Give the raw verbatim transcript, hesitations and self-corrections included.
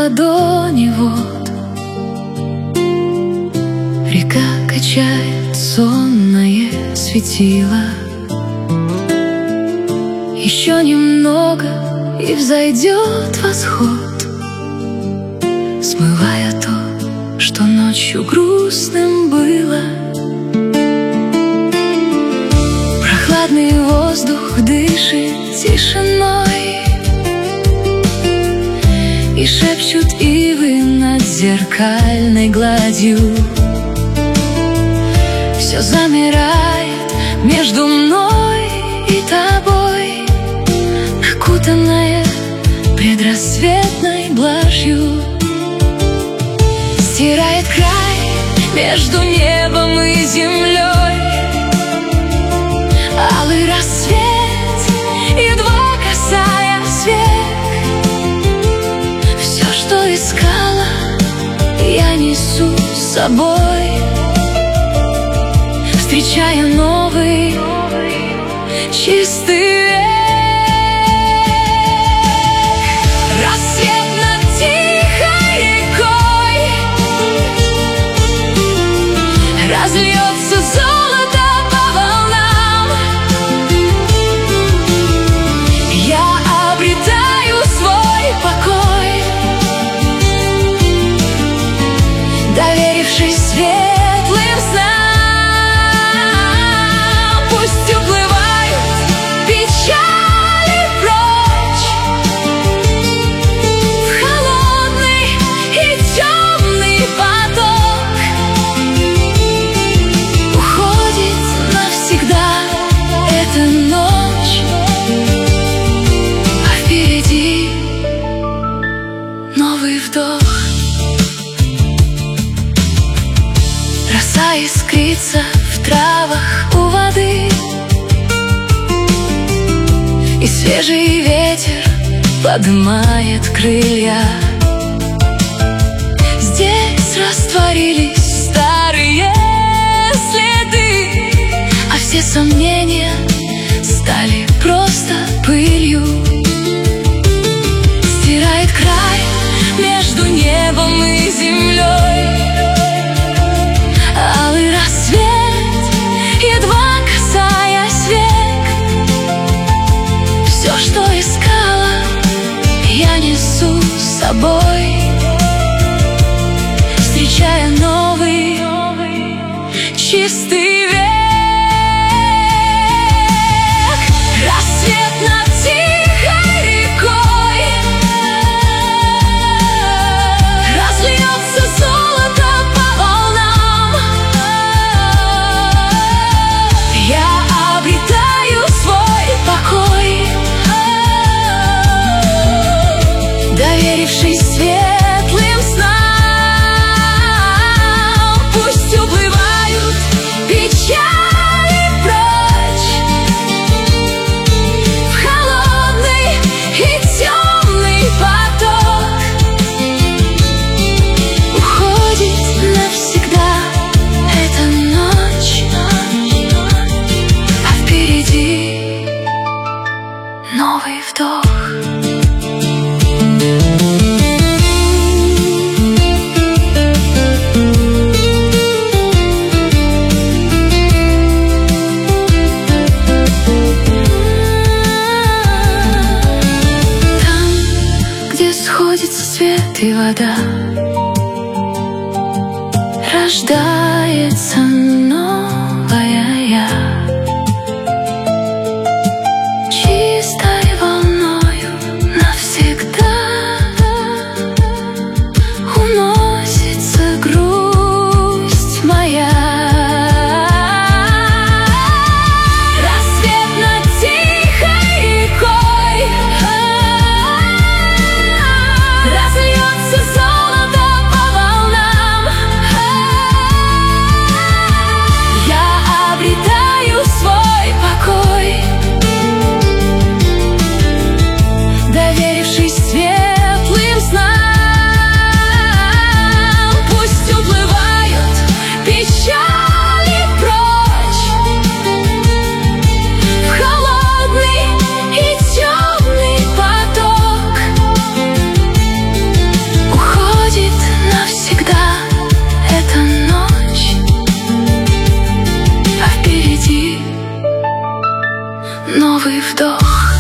ладони вод. Река качает сонное светило. Еще немного, и взойдет восход, смывая то, что ночью грустным было. Прохладный воздух дышит тишиной, и шепчут ивы над зеркальной гладью. Все замирает между мной и тобой, окутанное предрассветной блажью. Стирает край между небом и землей. Алый рассвет, едва касаясь век. Все, что искала, я несу с собой, встречая новый чистый век. Рассвет над тихой рекой, разльется золото по волнам. Я обретаю свой покой, доверившись светлым снам. Пусть уплывают печали прочь в холодный и темный поток. Уходит навсегда эта ночь, а впереди новый вдох. Роса искрится в травах у воды, и свежий ветер поднимает крылья. Здесь растворились старые следы, а все сомнения стали просто пылью. Стирает край между небом и землей. Алый рассвет, едва касаясь век. Все, что искала, я несу с собой, встречая новый чистый век. Рассвет над тихой рекой, разльется золото по волнам. Я обретаю свой покой, доверившись светлым снам. Пусть уплывают печали прочь в холодный и темный поток. Уходит навсегда эта ночь, а впереди новый вдох. Сходится свет и вода, рождается новая я. Чистой волною навсегда уносится грусть моя. Рассвет над тихой рекой, разльется золото по волнам. новый вдох.